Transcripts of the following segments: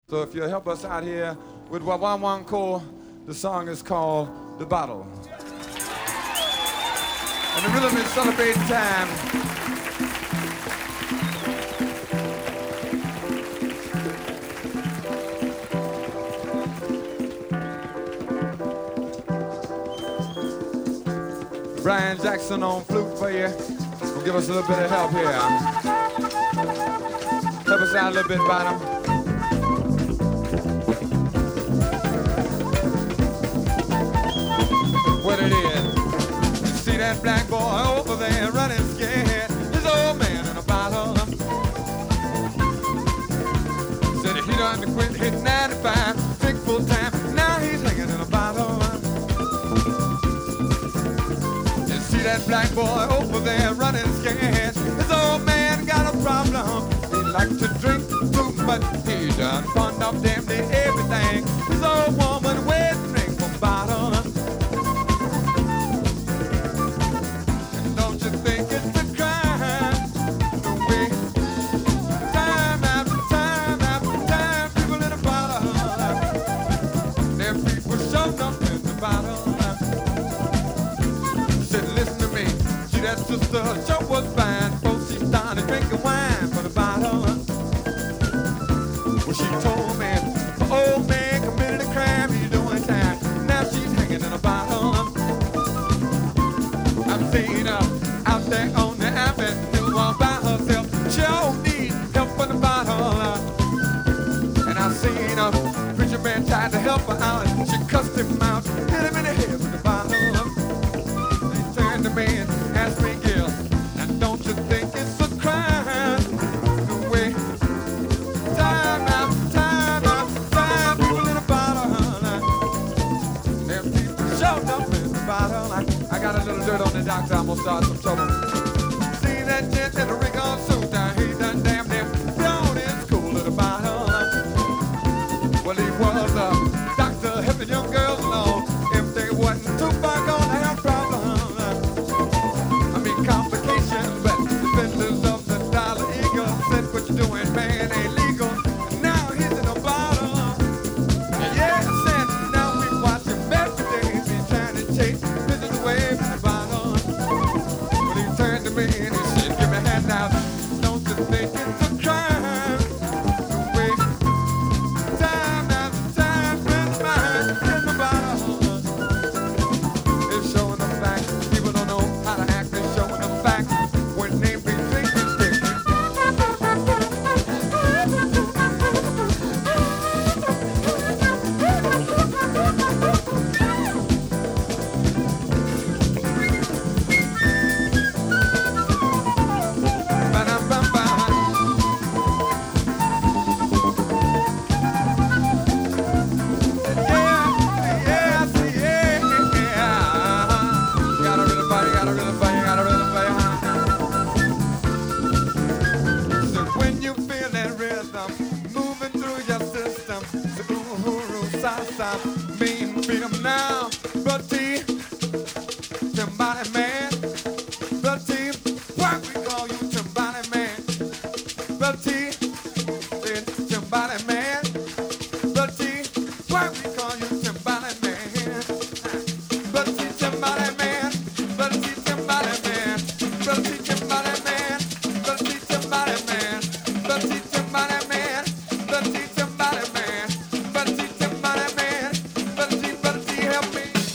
So if you'll help us out here with Wawanwanko, the song is called The Bottle. And the rhythm is celebrating time. Brian Jackson on flute for you. Will give us a little bit of help here. Help us out a little bit, Bottom. What it is? You see that black boy over there running scared. His old man in a bottle. Said he done quit hitting 95, drink full time. Now he's hanging in a bottle. You see that black boy over there running scared. His old man got a problem. He likes to drink too much. He done pawned off damn near everything. His old woman went drink from bottle. The show was fine, before she started drinking wine for the bottle. Well, she told me, the old man committed a crime, he's doing time. Now she's hanging in a bottle. I've seen her out there on the avenue all by herself. She all needs help in the bottle. And I've seen her preacher man tried to help her out, and she cussed him out, hit him in the head with the bottle. He turned to me and asked me, don't you think it's a crime? The way time after time after time, people in a bottle. Them people showed up in the bottle. I got a little dirt on the doctor, I'm gonna start some trouble. See that gent in a rig on suit, now he done damn near blown his cool little bottle. Well, he was a doctor helping young girls along. If they wasn't too far gone to have problems. Complications, but defenders of the Dollar Eagle said what you're doing, man, ain't legal. And now he's in a bottle. Yes, and now we watch him every day. He's trying to chase business away from the bottle. But he turned to me and he said, give me a hand now. Don't you think it's a crime? To waste time after time with mine in the bottle. It's showing the fact people don't know how to act. It's showing the fact when they be drinking stick. Mean beat 'em now, but Timbali man, but why we call you Timbali man? But Timbali man, but why we call you Timbali man? But Timbali man, but Timbali man, but Timbali man, but Timbali man, but Timbali man, but Timbali man, but help me.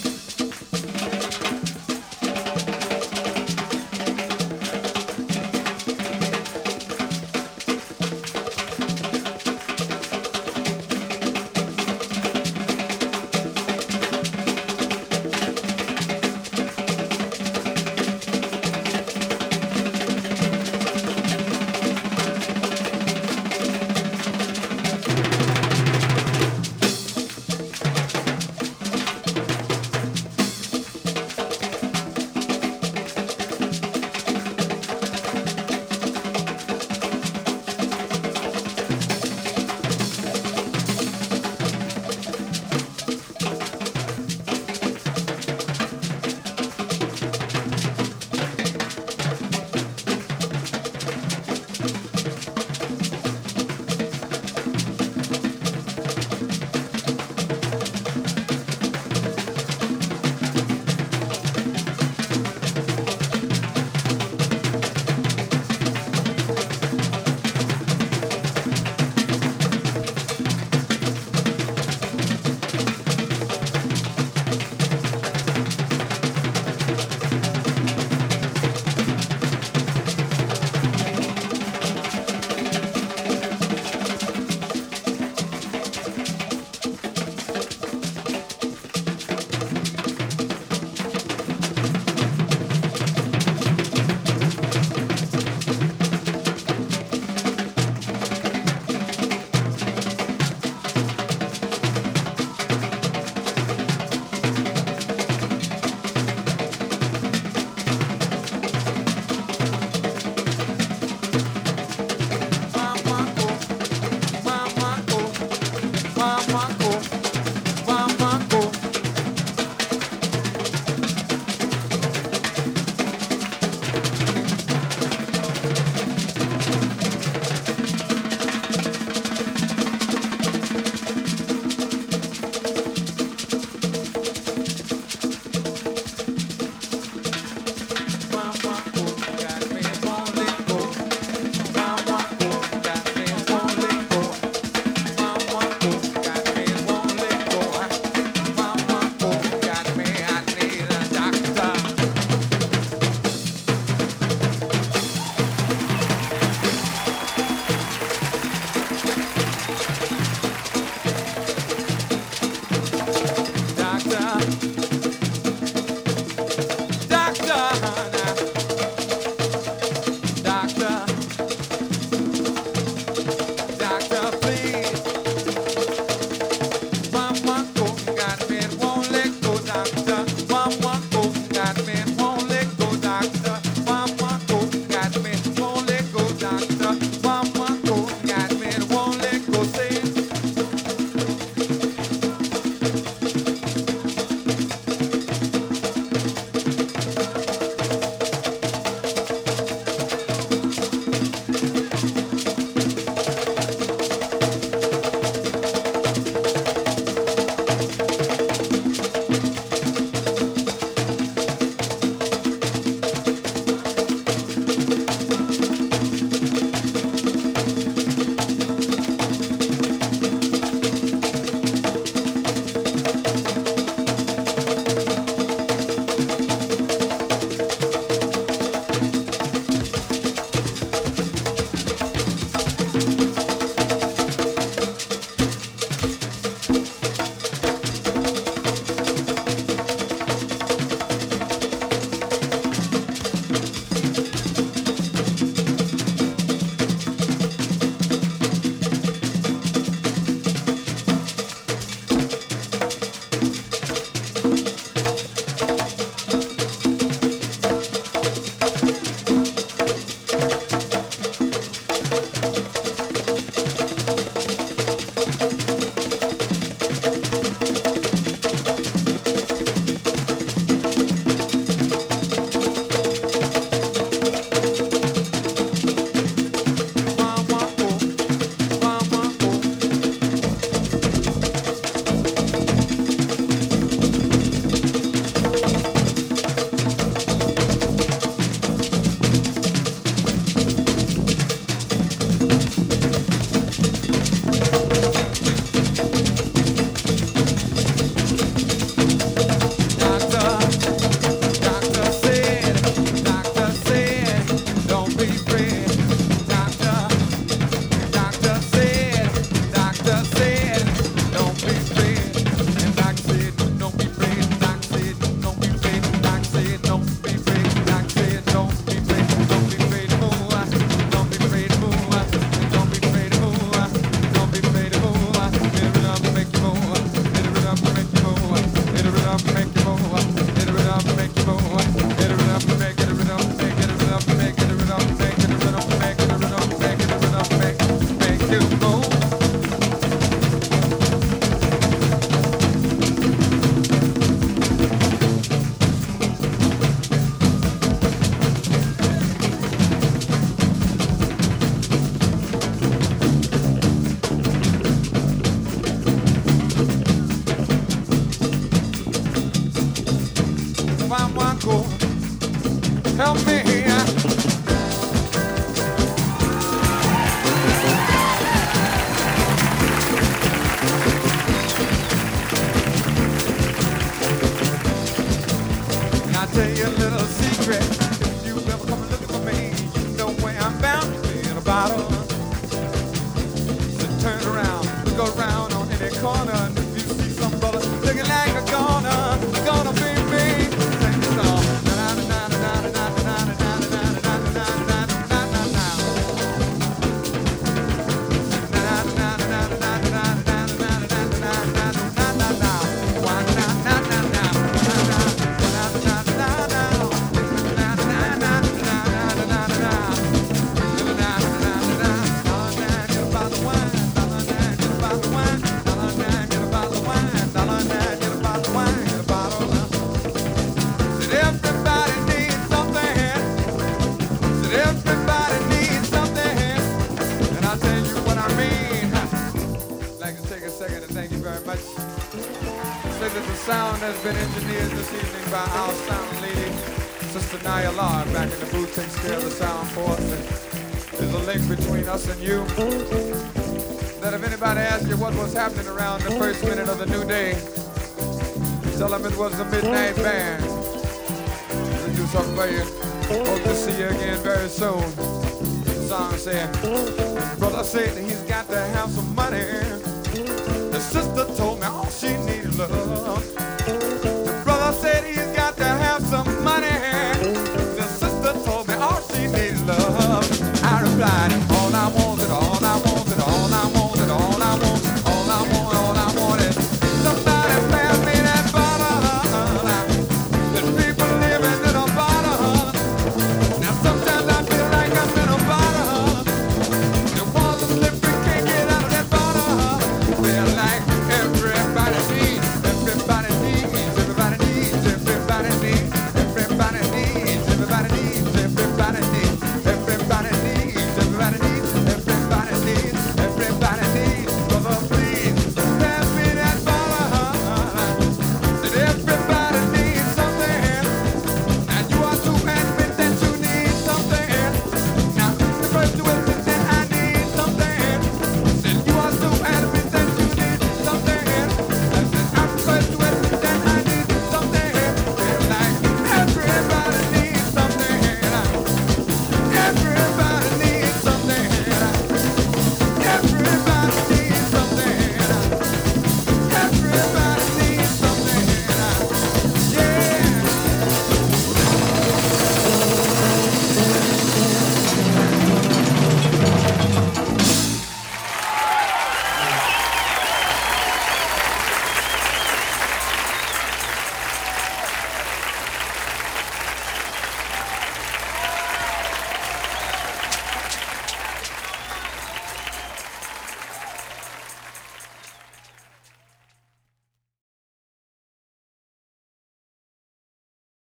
I'd like to take a second to thank you very much. Say that the sound has been engineered this evening by our sound lady, Sister Naya Lard, back in the booth, takes care of the sound for us. And there's a link between us and you. That if anybody asks you what was happening around the first minute of the new day, tell them it was the Midnight Band. We'll do something for you. Hope to see you again very soon. The song said, brother said he's got to have some money. The sister told me all she